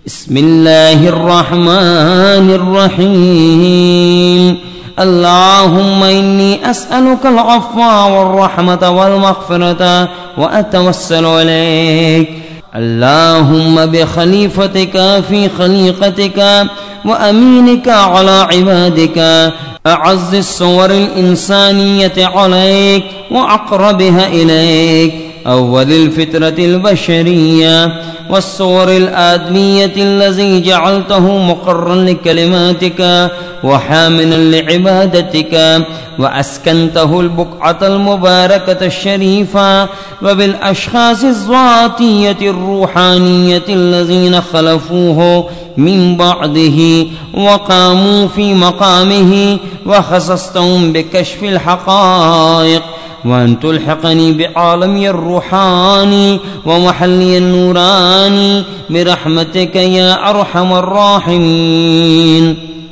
بسم الله الرحمن الرحيم. اللهم إني أسألك العفو والرحمة والمغفرة وأتوسل إليك اللهم بخليفتك في خليقتك وأمينك على عبادك، أعز الصور الإنسانية عليك وأقربها إليك، أول الفطرة البشرية والصور الآدمية الذي جعلته مقرا لكلماتك وحاملا لعبادتك، وأسكنته البقعة المباركة الشريفة، وبالأشخاص الذاتية الروحانية الذين خلفوه من بعده وقاموا في مقامه، وخصصتهم بكشف الحقائق، وأن تلحقني بعالمي الروحاني ومحلي النوراني برحمتك يا أرحم الراحمين.